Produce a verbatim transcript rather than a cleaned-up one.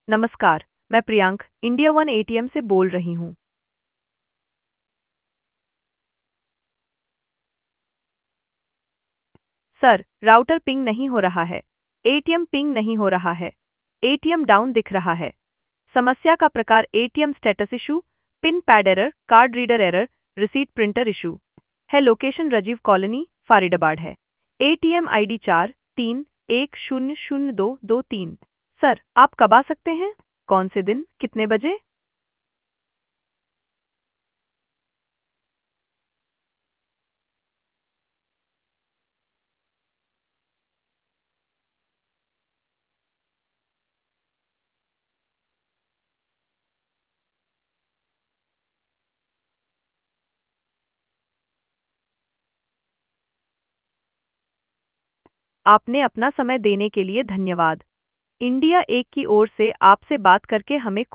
नमस्कार, मैं Priyank India one ATM से बोल रही हूँ। सर, राउटर पिंग नहीं हो रहा है। एटीएम पिंग नहीं हो रहा है। एटीएम डाउन दिख रहा है। समस्या का प्रकार ATM status issue, PIN pad error, card reader error, receipt printer issue है। लोकेशन राजीव कॉलोनी, फरीदाबाद है। एटीएम आईडी चार तीन एक शून्य शून्य दो दो तीन। सर, आप कब आ सकते हैं? कौन से दिन, कितने बजे? आपने अपना समय देने के लिए धन्यवाद। इंडिया एक की ओर से आपसे बात करके हमें